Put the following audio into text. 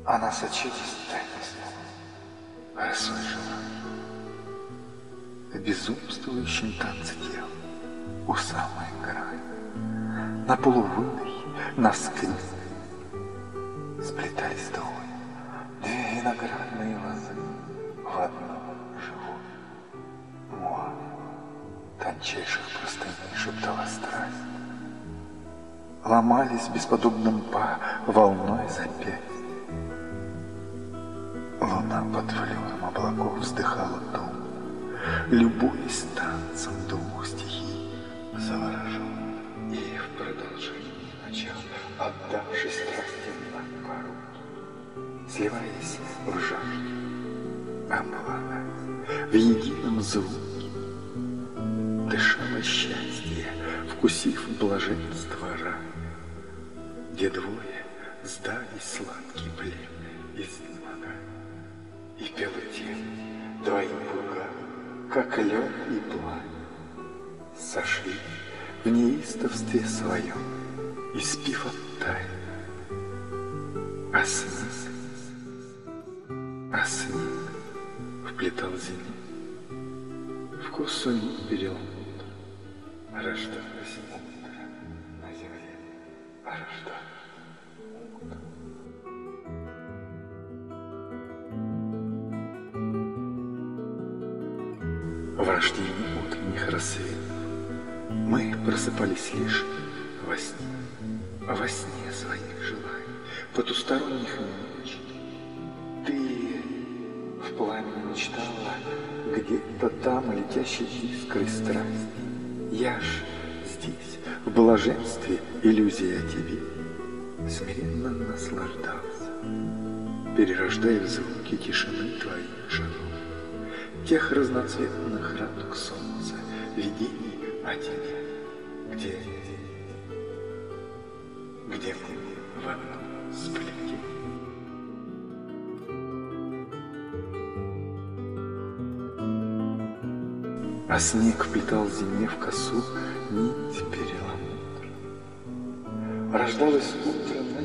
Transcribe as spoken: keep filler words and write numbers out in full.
Она сочилась тайностью, росой желаний. В безумствующем танце тел у самой грани, на полувыной, на скрип сплетались двое, две виноградные лозы в одном живот. Муа тончайших простыней шептала страсть. Ломались бесподобным па волной запястья. Луна под флером облаков вздыхала дом, любуясь танцем двух стихий, заворожен и в продолжении начал, отдавшись страсти на поруки, сливаясь в жажде, обладать в едином звуке, дышало счастье, вкусив блаженство рая, где двое сдались сладкий плен изнемогая. И пела тень двоим лугам, как лед и пламя, сошли в неистовстве своем, испив от тайн. А снег, а снег вплетал зенит, вкус сумит переломут, рождалась утро на земле, рождалась. В рождении утренних рассветов мы просыпались лишь во сне, во сне своих желаний, потусторонних мечт. Ты в пламени мечтала где-то там летящей искрой страсти. Я ж здесь, в блаженстве иллюзии о тебе, смиренно наслаждался, перерождая в звуки тишины твоих шагов, тех разноцветных радуг солнца, видений о тебе, где, где мы в одном сплетении. А снег вплетал зиме в косу нить переламутр. Рождалось утро